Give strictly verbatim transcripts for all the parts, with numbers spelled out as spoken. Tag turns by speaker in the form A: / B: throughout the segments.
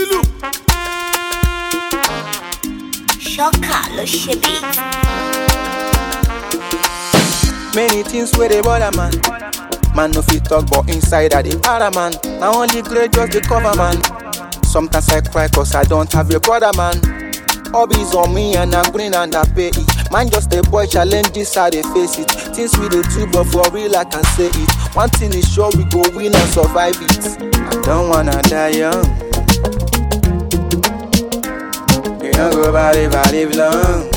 A: Zulu.
B: Shocker, lo shebi.
C: Many things where they bother man. Man no fit talk but inside I the para man. Now only great just the cover man. Sometimes I cry cause I don't have a brother man. Hobbies on me and I'm green and I pay it. Man just a boy challenges how they face it. Things we dey do but for real I can say it. One thing is sure we go win and survive it. I don't wanna die young. You don't go bad if I live long.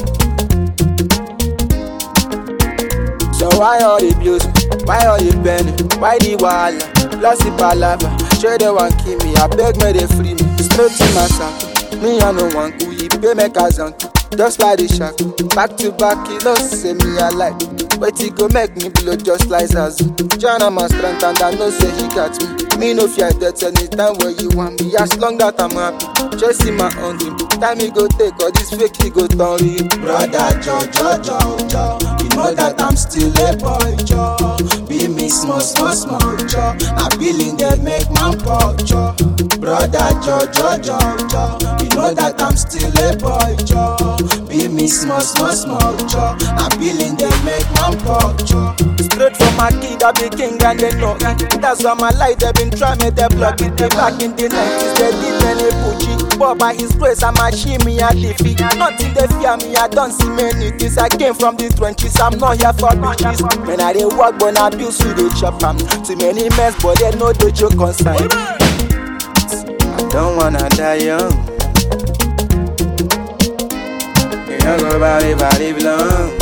C: So why all the bills? Why all the penny? Why the wahala? Lost the palava. Sure they want kill me. I beg me they free me. Straight to my sack. Me I no want to. You pay me kazanku. Just like the shack. Back to back, you know say me I like. But he go make me blow just like Zazu. Jana my strength and I know say he got me. Me no fear death anytime where you want me. As long that I'm happy. Just see my own game. Time he go take all this fake he go turn real. Brother Jo Jo Jo Jo. You know that I'm still a boy Jo. Be me small small small Jo. I feeling that make man poor Jo. Brother Jo Jo Jo Jo. You know that I'm still a boy Jo. Be me small small small Jo. I feeling that make man poor Jo. Straight from my kid I be king and they know it. That's why my life they been trying me they block it. They back in the nineties they did many Pucci. But by his grace I'm a shimmy and defeat. Nothing they fear me, I don't see many things. I came from the trenches, I'm not here for bitches. When I dey work, but I abuse you, they chop am. Too many mess, but they know the joke consign. I don't wanna die young. You don't go bad if I live long.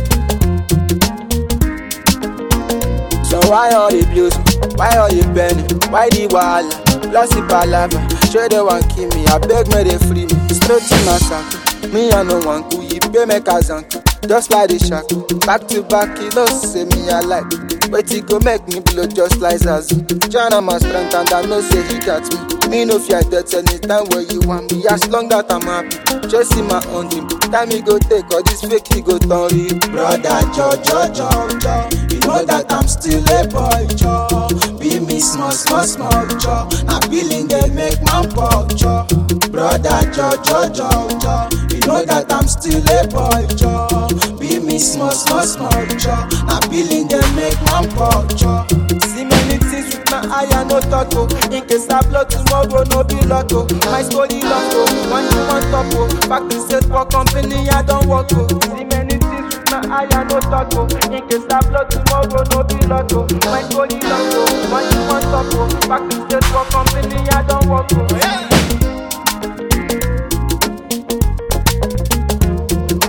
C: So why all the bills? Why all the penny? Why the wahala? Lost the palava. Sure they want kill me. I beg me they free me. Straight to my sack. Me I no want to. You pay me kazanku. Just like the shack. Back to back, you know say me I like. But he go make me blow just like Zazu. Jana my strength and I know say he got me. Me no fear death anytime where you want me. As long that I'm happy. Just see my own game. Time he go take all this fake he go turn real. Brother Jo Jo Jo Jo. You know that I'm still a boy Jo. Be me small small small Jo. I feeling they make man poor Jo. Brother Jo Jo Jo Jo. You know that I'm still a boy Jo. Be me small small small Jo. I feeling they make man poor Jo. See many things with my eye and no talk oh. In case I blow tomorrow no be luck oh. My story long oh. One you want top oh. Back to set for company I don't work oh. See many things with my eye and no talk oh. In case I blow tomorrow no be luck oh. My story long oh. One you want top oh. Back to set for company I don't work oh. Yeah.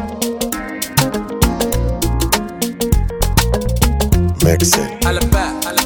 A: Mix it.